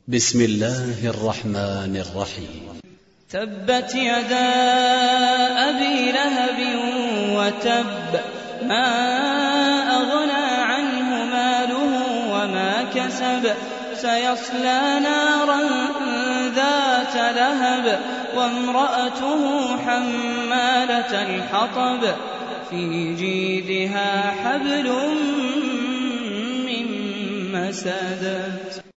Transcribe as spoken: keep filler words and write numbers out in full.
بسم الله الرحمن الرحيم. تبت يدا أبي لهب وتب، ما أغنى عنه ماله وما كسب، سيصلى نارا ذات لهب، وامرأته حمالة الحطب، في جيدها حبل من مسد.